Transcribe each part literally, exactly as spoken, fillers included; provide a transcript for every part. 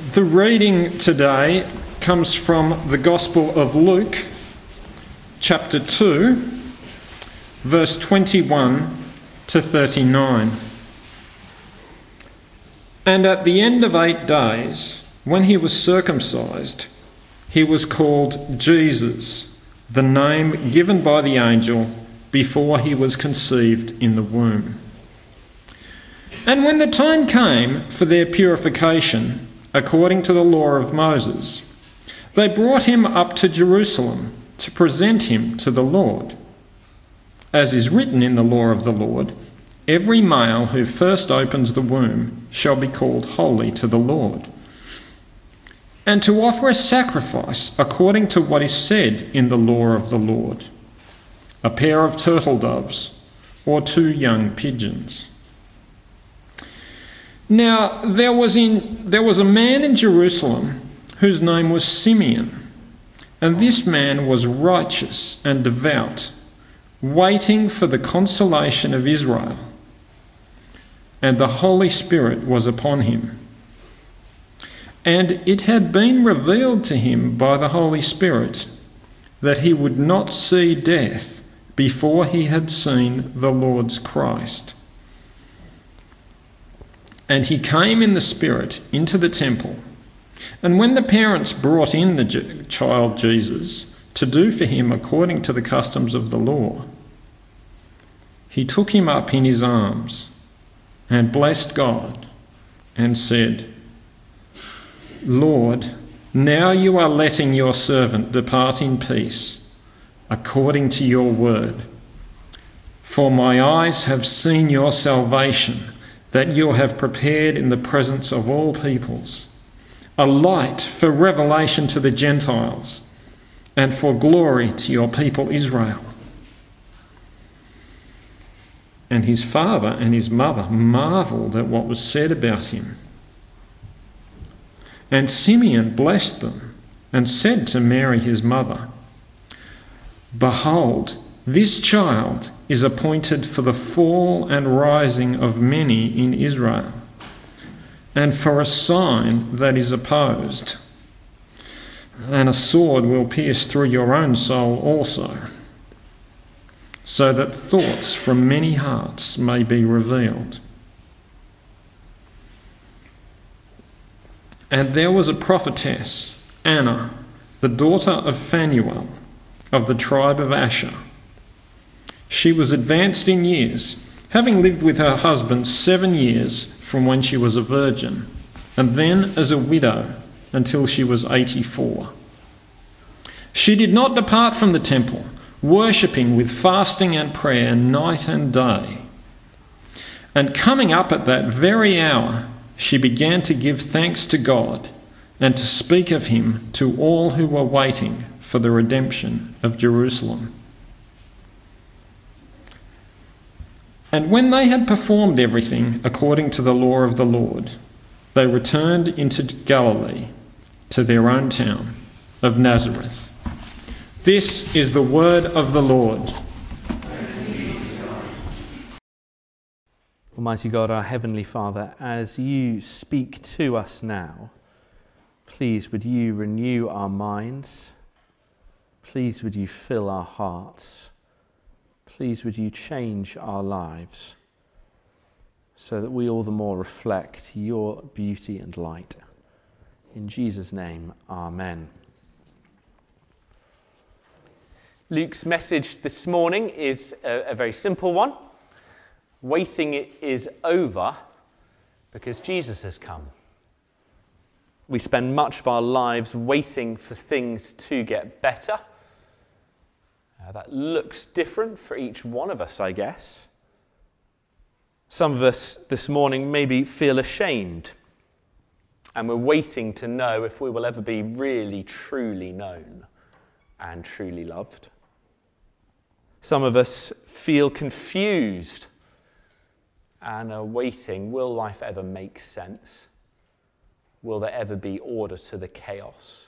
The reading today comes from the Gospel of Luke, chapter two, verse twenty-one to thirty-nine. And at the end of eight days, when he was circumcised, he was called Jesus, the name given by the angel before he was conceived in the womb. And when the time came for their purification, according to the law of Moses, they brought him up to Jerusalem to present him to the Lord. As is written in the law of the Lord, every male who first opens the womb shall be called holy to the Lord. And to offer a sacrifice according to what is said in the law of the Lord, a pair of turtle doves or two young pigeons. Now there was in there was a man in Jerusalem whose name was Simeon, and this man was righteous and devout, waiting for the consolation of Israel. And the Holy Spirit was upon him. And it had been revealed to him by the Holy Spirit that he would not see death before he had seen the Lord's Christ. And he came in the Spirit into the temple. And when the parents brought in the child Jesus to do for him according to the customs of the law, he took him up in his arms and blessed God and said, Lord, now you are letting your servant depart in peace according to your word. For my eyes have seen your salvation, that you have prepared in the presence of all peoples, a light for revelation to the Gentiles and for glory to your people Israel. And his father and his mother marvelled at what was said about him. And Simeon blessed them and said to Mary his mother, Behold, this child is appointed for the fall and rising of many in Israel, and for a sign that is opposed. And a sword will pierce through your own soul also, so that thoughts from many hearts may be revealed. And there was a prophetess, Anna, the daughter of Phanuel, of the tribe of Asher. She was advanced in years, having lived with her husband seven years from when she was a virgin, and then as a widow until she was eighty-four. She did not depart from the temple, worshipping with fasting and prayer night and day. And coming up at that very hour, she began to give thanks to God and to speak of him to all who were waiting for the redemption of Jerusalem. And when they had performed everything according to the law of the Lord, they returned into Galilee to their own town of Nazareth. This is the word of the Lord. Almighty God, our Heavenly Father, as you speak to us now, please would you renew our minds, please would you fill our hearts, please would you change our lives so that we all the more reflect your beauty and light. In Jesus' name, amen. Luke's message this morning is a, a very simple one. Waiting is over because Jesus has come. We spend much of our lives waiting for things to get better. Uh, that looks different for each one of us, I guess. Some of us this morning maybe feel ashamed, and we're waiting to know if we will ever be really, truly known and truly loved. Some of us feel confused and are waiting, will life ever make sense? Will there ever be order to the chaos?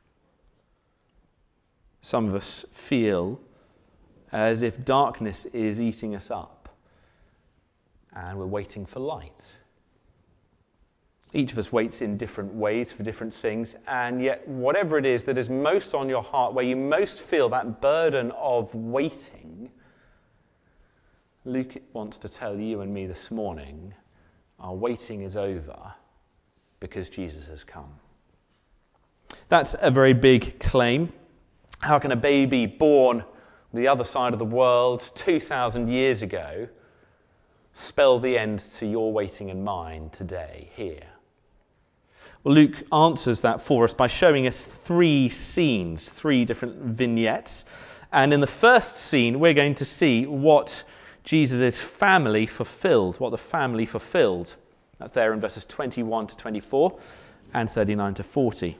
Some of us feel as if darkness is eating us up and we're waiting for light. Each of us waits in different ways for different things, and yet whatever it is that is most on your heart, where you most feel that burden of waiting, Luke wants to tell you and me this morning, our waiting is over because Jesus has come. That's a very big claim. How can a baby born on the other side of the world two thousand years ago spell the end to your waiting and mine today, here? Well, Luke answers that for us by showing us three scenes, three different vignettes. And in the first scene, we're going to see what Jesus' family fulfilled, what the family fulfilled. That's there in verses twenty-one to twenty-four and thirty-nine to forty.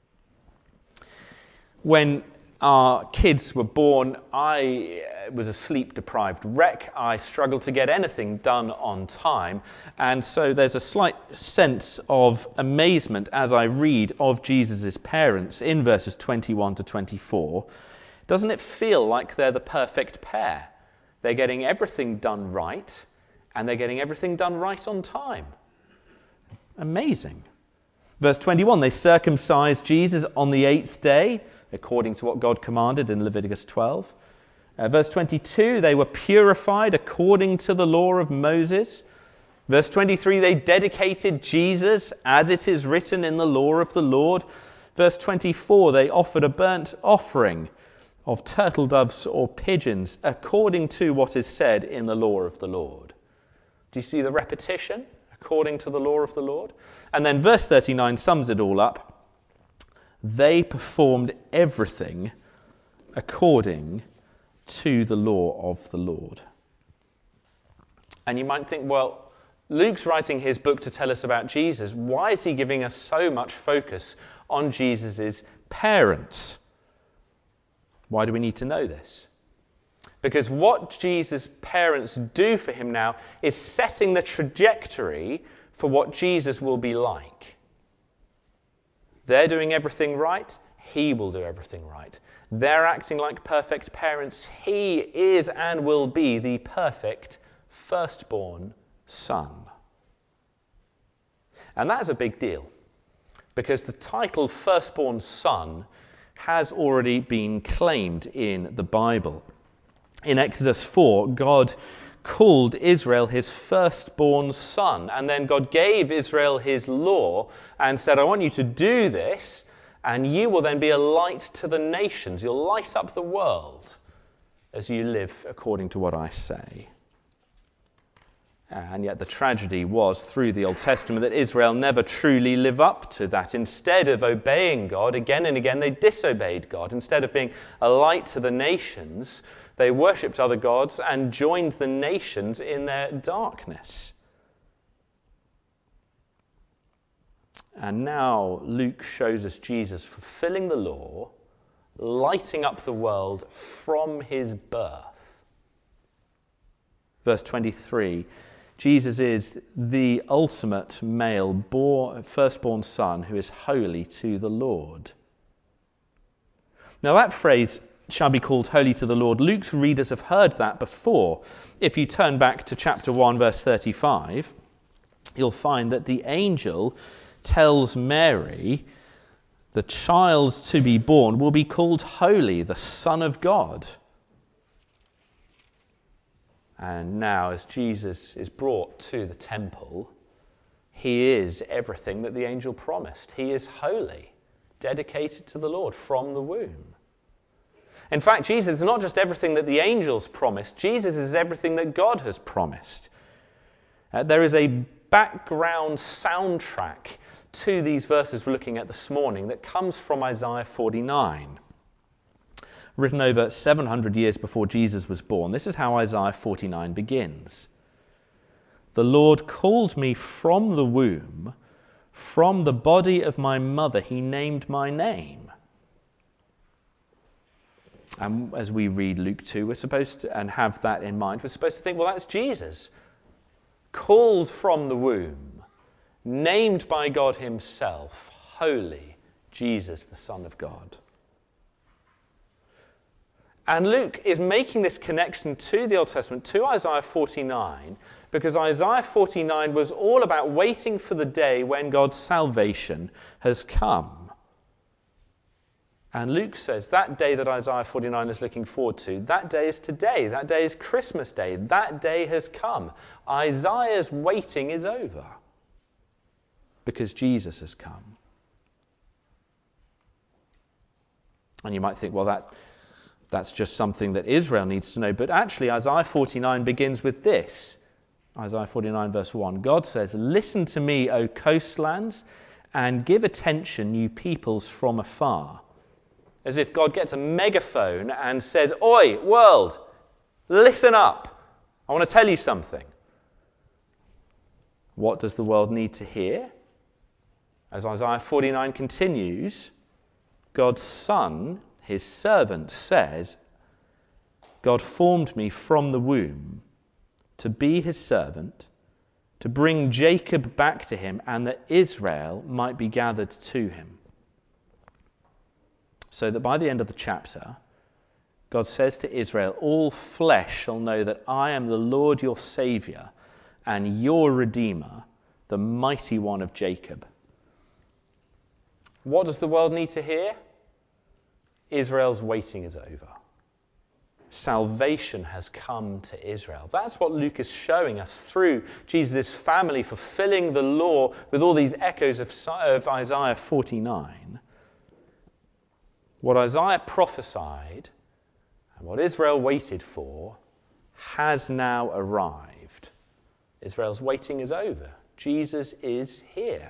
When our kids were born, I was a sleep-deprived wreck. I struggled to get anything done on time. And so there's a slight sense of amazement as I read of Jesus' parents in verses twenty-one to twenty-four. Doesn't it feel like they're the perfect pair? They're getting everything done right, and they're getting everything done right on time. Amazing. Verse twenty-one, they circumcised Jesus on the eighth day, according to what God commanded in Leviticus twelve. Uh, verse twenty-two, they were purified according to the law of Moses. Verse twenty-three, they dedicated Jesus as it is written in the law of the Lord. Verse twenty-four, they offered a burnt offering of turtle doves or pigeons according to what is said in the law of the Lord. Do you see the repetition? According to the law of the Lord. And then verse thirty-nine sums it all up. They performed everything according to the law of the Lord. And you might think, well, Luke's writing his book to tell us about Jesus. Why is he giving us so much focus on Jesus' parents? Why do we need to know this? Because what Jesus' parents do for him now is setting the trajectory for what Jesus will be like. They're doing everything right, he will do everything right. They're acting like perfect parents, he is and will be the perfect firstborn son. And that's a big deal, because the title firstborn son has already been claimed in the Bible. In Exodus four, God called Israel his firstborn son, and then God gave Israel his law and said, I want you to do this, and you will then be a light to the nations. You'll light up the world as you live according to what I say. And yet the tragedy was, through the Old Testament, that Israel never truly lived up to that. Instead of obeying God, again and again they disobeyed God. Instead of being a light to the nations, they worshipped other gods and joined the nations in their darkness. And now Luke shows us Jesus fulfilling the law, lighting up the world from his birth. Verse twenty-three, Jesus is the ultimate male born, firstborn son who is holy to the Lord. Now that phrase, shall be called holy to the Lord, Luke's readers have heard that before. If you turn back to chapter one, verse thirty-five, you'll find that the angel tells Mary, the child to be born will be called holy, the Son of God. And now, as Jesus is brought to the temple, he is everything that the angel promised. He is holy, dedicated to the Lord from the womb. In fact, Jesus is not just everything that the angels promised. Jesus is everything that God has promised. Uh, there is a background soundtrack to these verses we're looking at this morning that comes from Isaiah forty-nine. Written over seven hundred years before Jesus was born. This is how Isaiah forty-nine begins. The Lord called me from the womb, from the body of my mother he named my name. And as we read Luke two, we're supposed to, and have that in mind, we're supposed to think, well, that's Jesus. Called from the womb, named by God himself, holy, Jesus, the Son of God. And Luke is making this connection to the Old Testament, to Isaiah forty-nine, because Isaiah forty-nine was all about waiting for the day when God's salvation has come. And Luke says that day that Isaiah forty-nine is looking forward to, that day is today. That day is Christmas Day. That day has come. Isaiah's waiting is over because Jesus has come. And you might think, well, that that's just something that Israel needs to know. But actually, Isaiah forty-nine begins with this. Isaiah forty-nine verse one. God says, "Listen to me, O coastlands, and give attention, you peoples from afar." As if God gets a megaphone and says, "Oi, world, listen up. I want to tell you something." What does the world need to hear? As Isaiah forty-nine continues, God's Son, his servant, says, "God formed me from the womb to be his servant, to bring Jacob back to him, and that Israel might be gathered to him." So that by the end of the chapter, God says to Israel, "All flesh shall know that I am the Lord your Saviour and your Redeemer, the mighty one of Jacob." What does the world need to hear? Israel's waiting is over. Salvation has come to Israel. That's what Luke is showing us through Jesus' family fulfilling the law with all these echoes of, of Isaiah forty-nine. What Isaiah prophesied and what Israel waited for has now arrived. Israel's waiting is over. Jesus is here.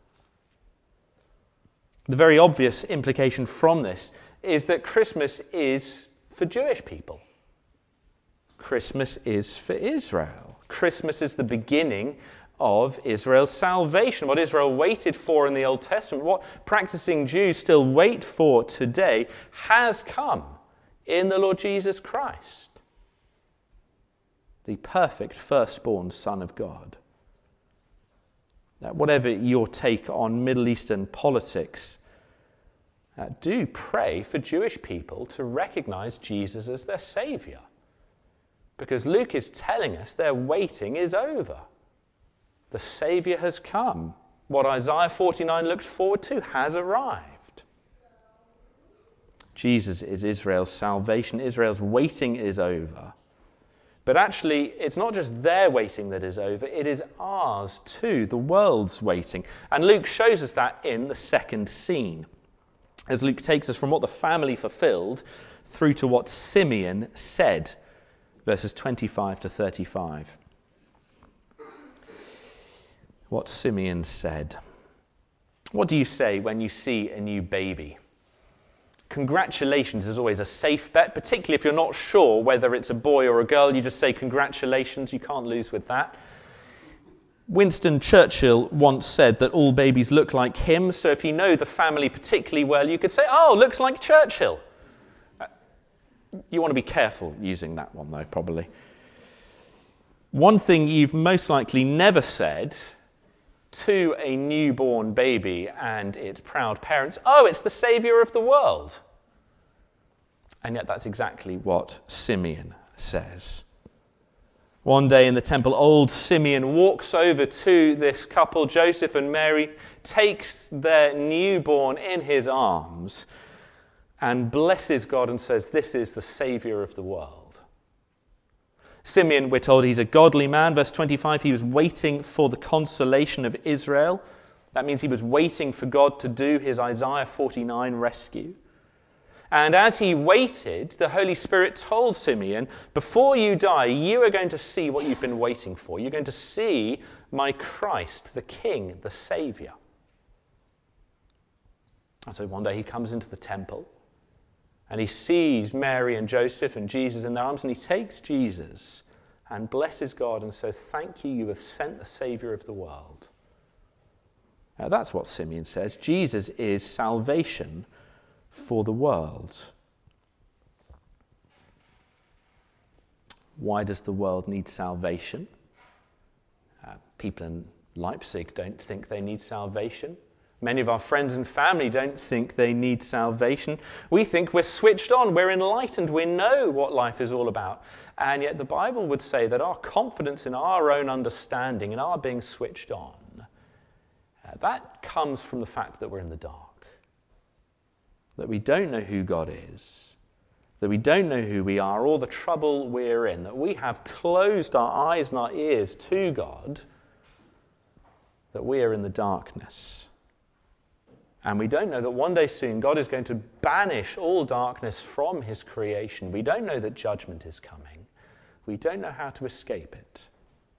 The very obvious implication from this is that Christmas is for Jewish people. Christmas is for Israel. Christmas is the beginning of Israel's salvation. What Israel waited for in the Old Testament, what practicing Jews still wait for today, has come in the Lord Jesus Christ, the perfect firstborn Son of God. Now, whatever your take on Middle Eastern politics, uh, do pray for Jewish people to recognize Jesus as their Saviour. Because Luke is telling us their waiting is over. The Saviour has come. What Isaiah forty-nine looks forward to has arrived. Jesus is Israel's salvation. Israel's waiting is over. But actually, it's not just their waiting that is over, it is ours too, the world's waiting. And Luke shows us that in the second scene, as Luke takes us from what the family fulfilled through to what Simeon said, verses twenty-five to thirty-five. What Simeon said. What do you say when you see a new baby? Congratulations is always a safe bet, particularly if you're not sure whether it's a boy or a girl. You just say congratulations, you can't lose with that. Winston Churchill once said that all babies look like him, so if you know the family particularly well, you could say, "Oh, looks like Churchill." You want to be careful using that one, though, probably. One thing you've most likely never said to a newborn baby and its proud parents, "Oh, it's the Saviour of the world." And yet that's exactly what Simeon says. One day in the temple, old Simeon walks over to this couple, Joseph and Mary, takes their newborn in his arms and blesses God and says, "This is the Saviour of the world." Simeon, we're told, he's a godly man. Verse twenty-five, he was waiting for the consolation of Israel. That means he was waiting for God to do his Isaiah forty-nine rescue. And as he waited, the Holy Spirit told Simeon, "Before you die, you are going to see what you've been waiting for. You're going to see my Christ, the King, the Saviour." And so one day he comes into the temple and he sees Mary and Joseph and Jesus in their arms, and he takes Jesus and blesses God and says, "Thank you, you have sent the Saviour of the world." Now that's what Simeon says. Jesus is salvation for the world. Why does the world need salvation? Uh, people in Leipzig don't think they need salvation. Many of our friends and family don't think they need salvation. We think we're switched on, we're enlightened, we know what life is all about. And yet the Bible would say that our confidence in our own understanding and our being switched on, uh, that comes from the fact that we're in the dark. That we don't know who God is, that we don't know who we are, or the trouble we're in, that we have closed our eyes and our ears to God, that we are in the darkness. And we don't know that one day soon God is going to banish all darkness from his creation. We don't know that judgment is coming. We don't know how to escape it.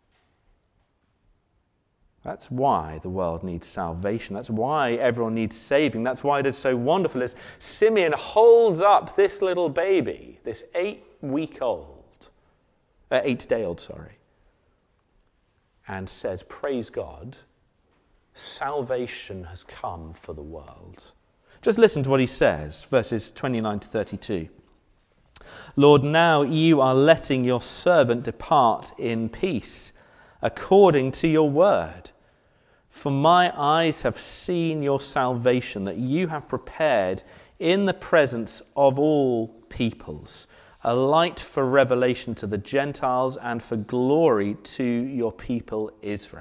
That's why the world needs salvation. That's why everyone needs saving. That's why it is so wonderful as Simeon holds up this little baby, this eight-week-old, uh, eight-day-old, sorry, and says, praise God, salvation has come for the world. Just listen to what he says, verses twenty-nine to thirty-two. Lord, now you are letting your servant depart in peace, according to your word. For my eyes have seen your salvation, that you have prepared in the presence of all peoples, a light for revelation to the Gentiles and for glory to your people Israel.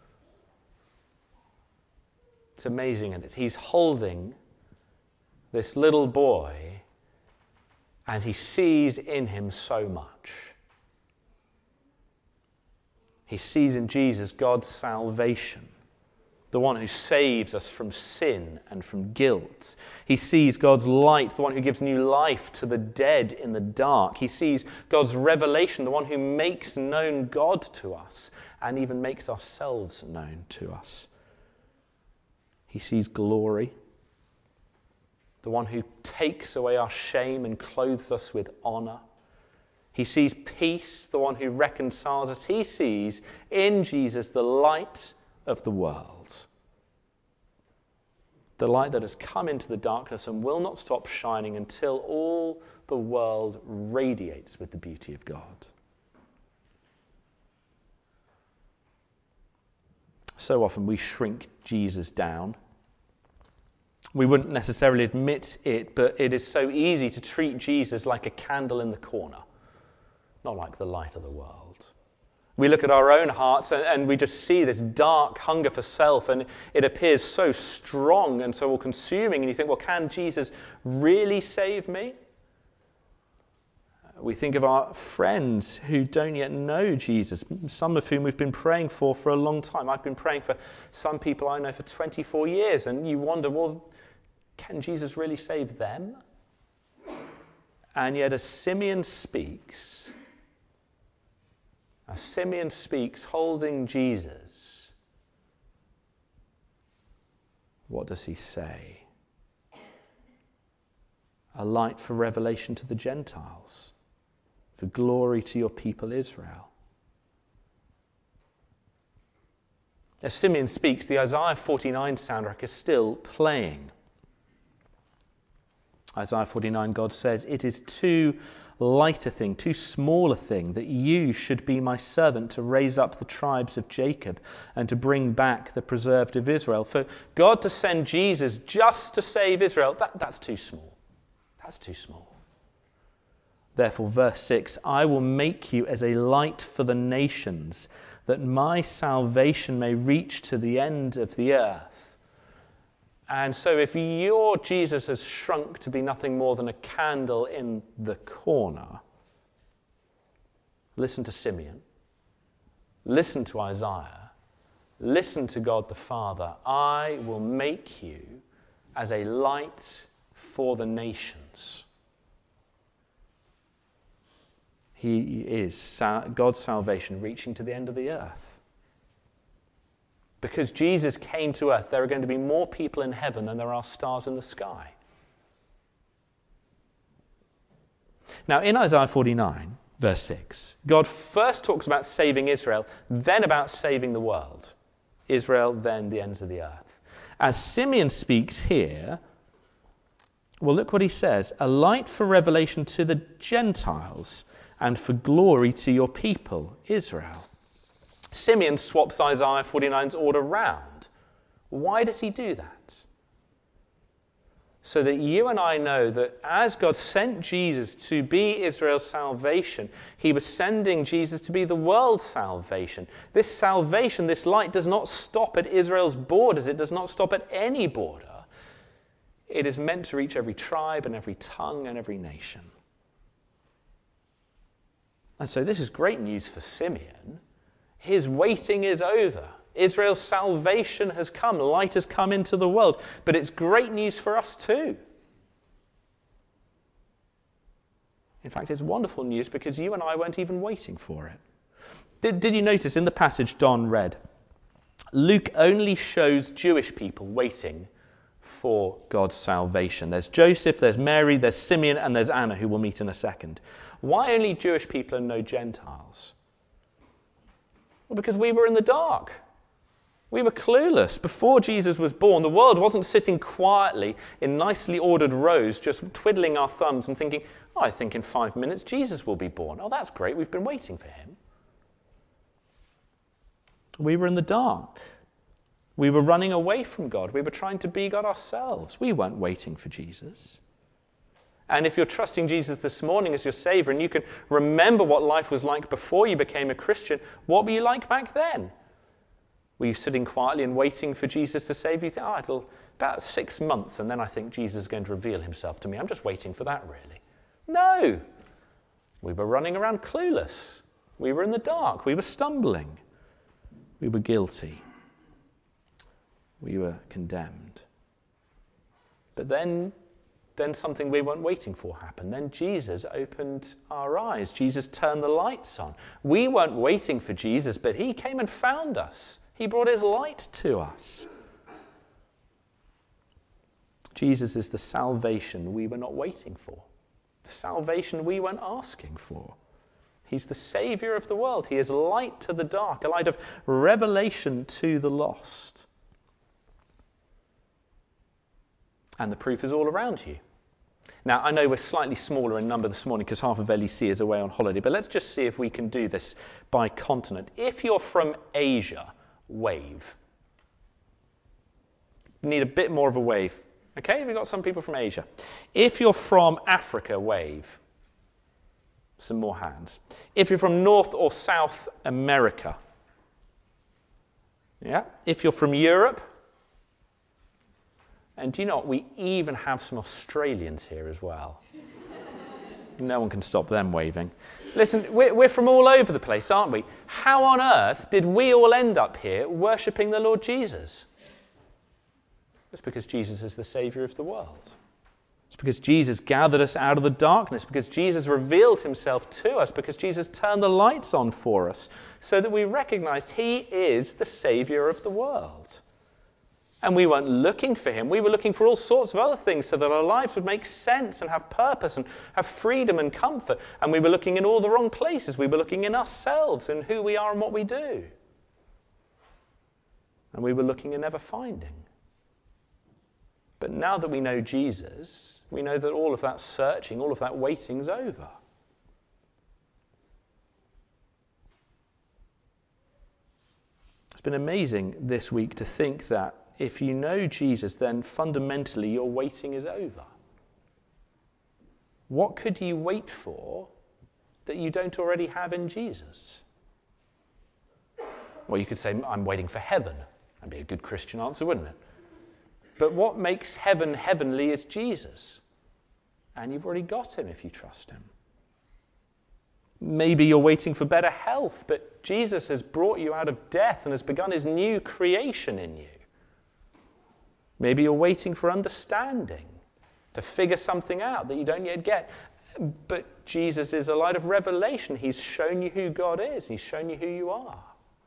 It's amazing, isn't it? He's holding this little boy and he sees in him so much. He sees in Jesus God's salvation, the one who saves us from sin and from guilt. He sees God's light, the one who gives new life to the dead in the dark. He sees God's revelation, the one who makes known God to us and even makes ourselves known to us. He sees glory, the one who takes away our shame and clothes us with honor. He sees peace, the one who reconciles us. He sees in Jesus the light of the world, the light that has come into the darkness and will not stop shining until all the world radiates with the beauty of God. So often we shrink Jesus down. We wouldn't necessarily admit it, but it is so easy to treat Jesus like a candle in the corner, not like the light of the world. We look at our own hearts and, and we just see this dark hunger for self, and it appears so strong and so all-consuming, and you think, well, can Jesus really save me? We think of our friends who don't yet know Jesus, some of whom we've been praying for for a long time. I've been praying for some people I know for twenty-four years, and you wonder, well, can Jesus really save them? And yet as Simeon speaks, as Simeon speaks holding Jesus, what does he say? A light for revelation to the Gentiles, for glory to your people Israel. As Simeon speaks, the Isaiah forty-nine soundtrack is still playing. Isaiah forty-nine, God says, it is too light a thing, too small a thing, that you should be my servant to raise up the tribes of Jacob and to bring back the preserved of Israel. For God to send Jesus just to save Israel, that, that's too small. That's too small. Therefore, verse six, I will make you as a light for the nations, that my salvation may reach to the end of the earth. And so if your Jesus has shrunk to be nothing more than a candle in the corner, listen to Simeon, listen to Isaiah, listen to God the Father. I will make you as a light for the nations. He is God's salvation reaching to the end of the earth. Because Jesus came to earth, there are going to be more people in heaven than there are stars in the sky. Now, in Isaiah forty-nine, verse six, God first talks about saving Israel, then about saving the world. Israel, then the ends of the earth. As Simeon speaks here, well, look what he says. A light for revelation to the Gentiles and for glory to your people, Israel. Simeon swaps Isaiah forty-nine's order round. Why does he do that? so that you and I know that as God sent Jesus to be Israel's salvation, he was sending Jesus to be the world's salvation. This salvation, this light, does not stop at Israel's borders. It does not stop at any border. It is meant to reach every tribe and every tongue and every nation. And so this is great news for Simeon. His waiting is over. Israel's salvation has come. Light has come into the world. But it's great news for us too. In fact, it's wonderful news because you and I weren't even waiting for it. Did, did you notice in the passage Don read, Luke only shows Jewish people waiting for God's salvation. There's Joseph, there's Mary, there's Simeon, and there's Anna, who we'll meet in a second. Why only Jewish people and no Gentiles? Well, because we were in the dark. We were clueless. Before Jesus was born, the world wasn't sitting quietly in nicely ordered rows, just twiddling our thumbs and thinking, oh, I think in five minutes Jesus will be born. Oh, that's great. We've been waiting for him. We were in the dark. We were running away from God. We were trying to be God ourselves. We weren't waiting for Jesus. And if you're trusting Jesus this morning as your Savior and you can remember what life was like before you became a Christian, what were you like back then? Were you sitting quietly and waiting for Jesus to save you? You think, oh, it'll about six months and then I think Jesus is going to reveal himself to me. I'm just waiting for that, really. No. We were running around clueless. We were in the dark. We were stumbling. We were guilty. We were condemned. But then, then something we weren't waiting for happened. Then Jesus opened our eyes. Jesus turned the lights on. We weren't waiting for Jesus, but he came and found us. He brought his light to us. Jesus is the salvation we were not waiting for. The salvation we weren't asking for. He's the Saviour of the world. He is light to the dark, a light of revelation to the lost. And the proof is all around you. Now, I know we're slightly smaller in number this morning because half of L E C is away on holiday, but let's just see if we can do this by continent. If you're from Asia, wave. Need a bit more of a wave. Okay, we've got some people from Asia. If you're from Africa, wave. Some more hands. If you're from North or South America. Yeah. If you're from Europe. And do you know what? We even have some Australians here as well. No one can stop them waving. Listen, we're, we're from all over the place, aren't we? How on earth did we all end up here worshipping the Lord Jesus? It's because Jesus is the Saviour of the world. It's because Jesus gathered us out of the darkness, because Jesus revealed himself to us, because Jesus turned the lights on for us, so that we recognized he is the Saviour of the world. And we weren't looking for him. We were looking for all sorts of other things so that our lives would make sense and have purpose and have freedom and comfort. And we were looking in all the wrong places. We were looking in ourselves and who we are and what we do. And we were looking and never finding. But now that we know Jesus, we know that all of that searching, all of that waiting's over. It's been amazing this week to think that if you know Jesus, then fundamentally your waiting is over. What could you wait for that you don't already have in Jesus? Well, you could say, I'm waiting for heaven. That'd be a good Christian answer, wouldn't it? But what makes heaven heavenly is Jesus. And you've already got him if you trust him. Maybe you're waiting for better health, but Jesus has brought you out of death and has begun his new creation in you. Maybe you're waiting for understanding, to figure something out that you don't yet get. But Jesus is a light of revelation. He's shown you who God is. He's shown you who you are.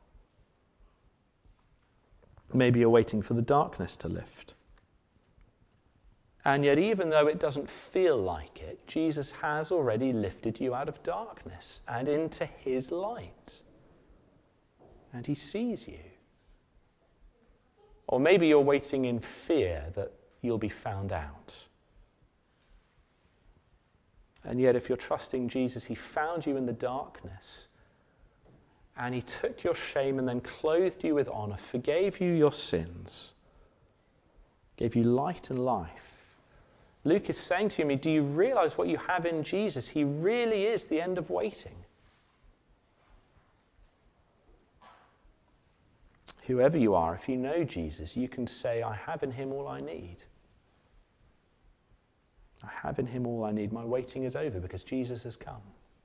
Maybe you're waiting for the darkness to lift. And yet, even though it doesn't feel like it, Jesus has already lifted you out of darkness and into his light. And he sees you. Or maybe you're waiting in fear that you'll be found out. And yet, if you're trusting Jesus, he found you in the darkness. And he took your shame and then clothed you with honor, forgave you your sins, gave you light and life, Luke is saying to me, do you realize what you have in Jesus? He really is the end of waiting. Whoever you are, if you know Jesus, you can say, I have in him all I need. I have in him all I need. My waiting is over because Jesus has come.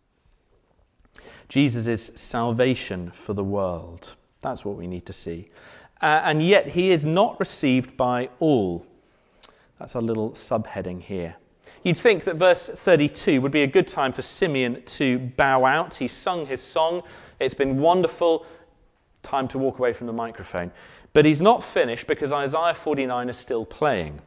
Jesus is salvation for the world. That's what we need to see. Uh, and yet he is not received by all. That's our little subheading here. You'd think that verse thirty-two would be a good time for Simeon to bow out. He's sung his song. It's been wonderful. Time to walk away from the microphone. But he's not finished because Isaiah forty-nine is still playing.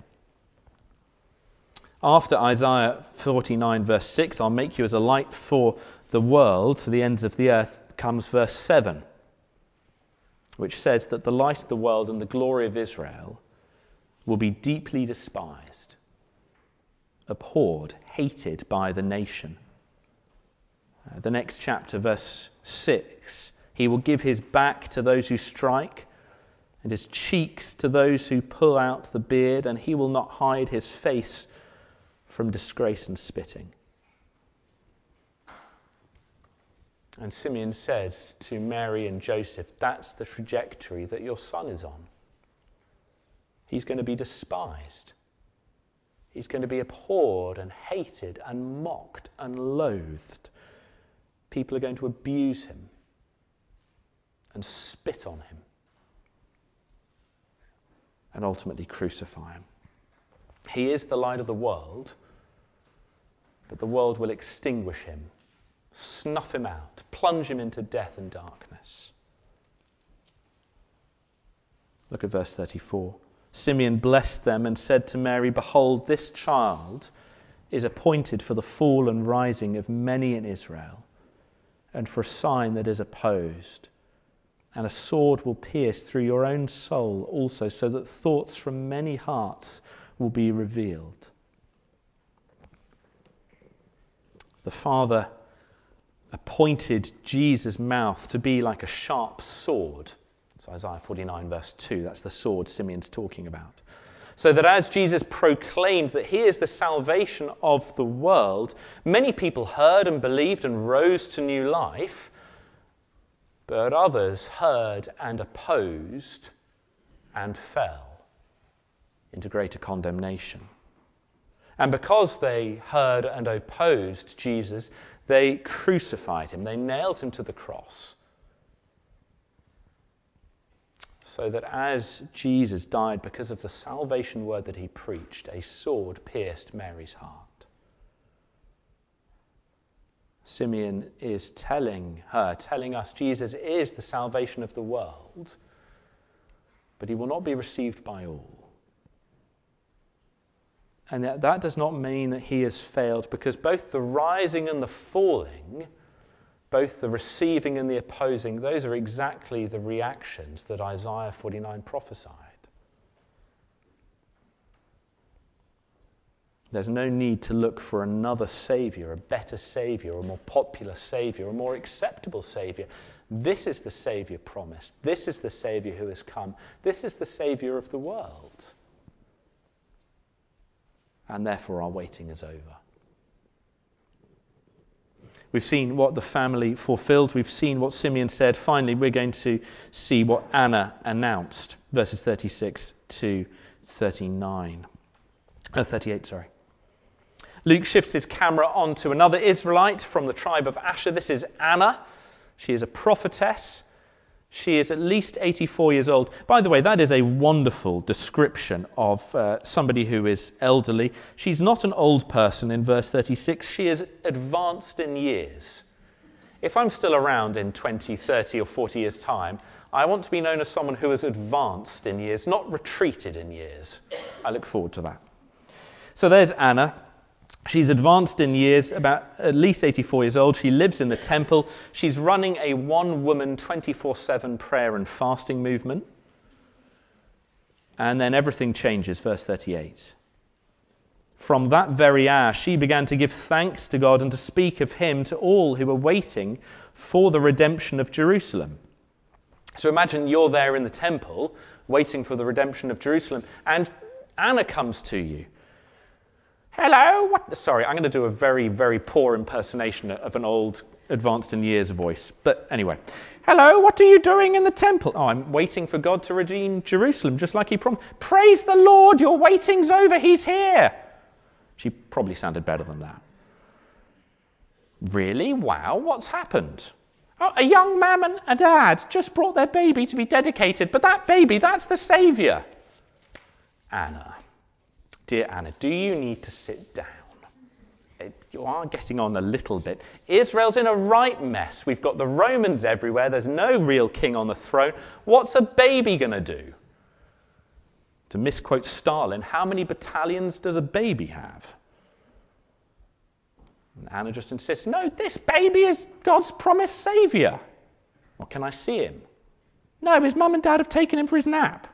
After Isaiah forty-nine verse six, I'll make you as a light for the world to the ends of the earth, comes verse seven, which says that the light of the world and the glory of Israel will be deeply despised, abhorred, hated by the nation. Uh, the next chapter, verse six, he will give his back to those who strike and his cheeks to those who pull out the beard, and he will not hide his face from disgrace and spitting. And Simeon says to Mary and Joseph, that's the trajectory that your son is on. He's going to be despised. He's going to be abhorred and hated and mocked and loathed. People are going to abuse him and spit on him and ultimately crucify him. He is the light of the world, but the world will extinguish him, snuff him out, plunge him into death and darkness. Look at verse thirty-four. Simeon blessed them and said to Mary, behold, this child is appointed for the fall and rising of many in Israel, and for a sign that is opposed. And a sword will pierce through your own soul also, so that thoughts from many hearts will be revealed. The Father appointed Jesus' mouth to be like a sharp sword. It's Isaiah forty-nine verse two. That's the sword Simeon's talking about. So that as Jesus proclaimed that he is the salvation of the world, many people heard and believed and rose to new life, but others heard and opposed and fell into greater condemnation. And because they heard and opposed Jesus, they crucified him. They nailed him to the cross. So that as Jesus died because of the salvation word that he preached, a sword pierced Mary's heart. Simeon is telling her, telling us, Jesus is the salvation of the world, but he will not be received by all. And that, that does not mean that he has failed, because both the rising and the falling, both the receiving and the opposing, those are exactly the reactions that Isaiah forty-nine prophesied. There's no need to look for another saviour, a better saviour, a more popular saviour, a more acceptable saviour. This is the saviour promised. This is the saviour who has come. This is the saviour of the world. And therefore our waiting is over. We've seen what the family fulfilled. We've seen what Simeon said. Finally, we're going to see what Anna announced. Verses thirty-six to thirty-nine. Uh, thirty-eight, sorry. Luke shifts his camera onto another Israelite from the tribe of Asher. This is Anna. She is a prophetess. She is at least eighty-four years old. By the way, that is a wonderful description of uh, somebody who is elderly. She's not an old person in verse thirty-six. She is advanced in years. If I'm still around in twenty, thirty or forty years' time, I want to be known as someone who is advanced in years, not retreated in years. I look forward to that. So there's Anna. She's advanced in years, about at least eighty-four years old. She lives in the temple. She's running a one-woman twenty-four seven prayer and fasting movement. And then everything changes, verse thirty-eight. From that very hour, she began to give thanks to God and to speak of him to all who were waiting for the redemption of Jerusalem. So imagine you're there in the temple, waiting for the redemption of Jerusalem, and Anna comes to you. Hello, what? Sorry, I'm going to do a very, very poor impersonation of an old, advanced in years voice. But anyway. Hello, what are you doing in the temple? Oh, I'm waiting for God to redeem Jerusalem, just like he promised. Praise the Lord, your waiting's over, he's here. She probably sounded better than that. Really? Wow, what's happened? Oh, a young mum and a dad just brought their baby to be dedicated, but that baby, that's the Saviour. Anna, dear Anna, do you need to sit down? You are getting on a little bit. Israel's in a right mess. We've got the Romans everywhere. There's no real king on the throne. What's a baby going to do? To misquote Stalin, how many battalions does a baby have? And Anna just insists, no, this baby is God's promised saviour. Well, can I see him? No, his mum and dad have taken him for his nap.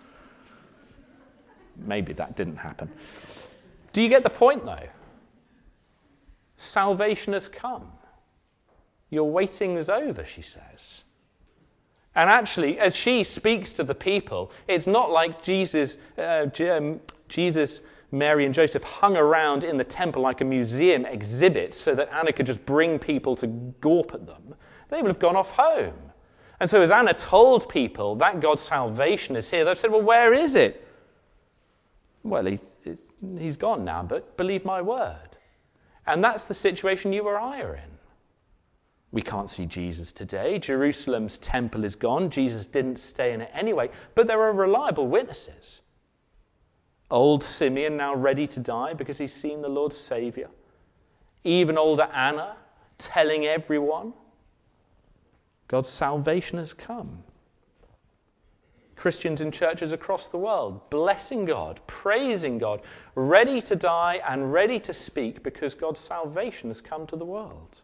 Maybe that didn't happen. Do you get the point, though? Salvation has come. Your waiting is over, she says. And actually, as she speaks to the people, it's not like Jesus, uh, Jesus, Mary and Joseph hung around in the temple like a museum exhibit so that Anna could just bring people to gawp at them. They would have gone off home. And so as Anna told people that God's salvation is here, they said, well, where is it? Well, he's, he's gone now, but believe my word. And that's the situation you or I are in. We can't see Jesus today. Jerusalem's temple is gone. Jesus didn't stay in it anyway. But there are reliable witnesses. Old Simeon now ready to die because he's seen the Lord's Saviour. Even older Anna telling everyone God's salvation has come. Christians in churches across the world, blessing God, praising God, ready to die and ready to speak because God's salvation has come to the world.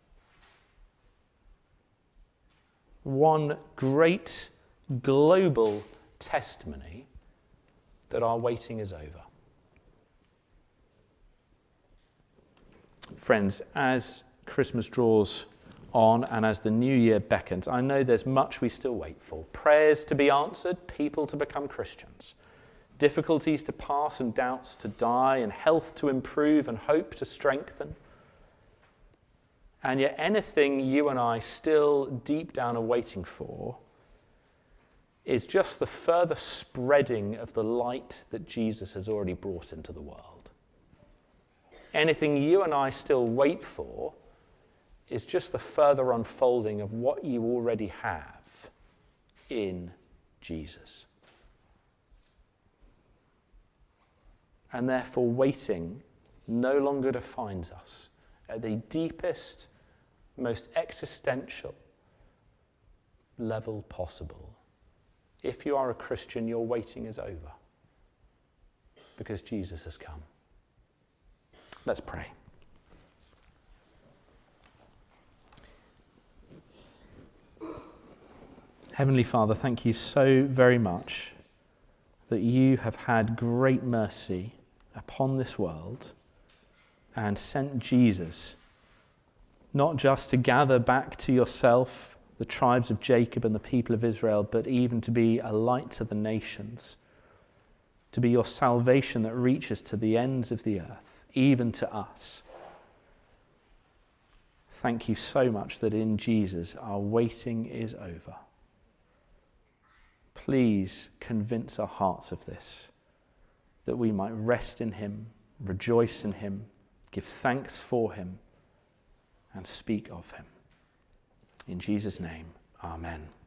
One great global testimony that our waiting is over. Friends, as Christmas draws on and as the new year beckons, I know there's much we still wait for. Prayers to be answered, people to become Christians, difficulties to pass and doubts to die, and health to improve and hope to strengthen. And yet anything you and I still deep down are waiting for is just the further spreading of the light that Jesus has already brought into the world. Anything you and I still wait for is just the further unfolding of what you already have in Jesus. And therefore, waiting no longer defines us at the deepest, most existential level possible. If you are a Christian, your waiting is over because Jesus has come. Let's pray. Heavenly Father, thank you so very much that you have had great mercy upon this world and sent Jesus, not just to gather back to yourself the tribes of Jacob and the people of Israel, but even to be a light to the nations, to be your salvation that reaches to the ends of the earth, even to us. Thank you so much that in Jesus our waiting is over. Please convince our hearts of this, that we might rest in him, rejoice in him, give thanks for him, and speak of him. In Jesus' name, amen.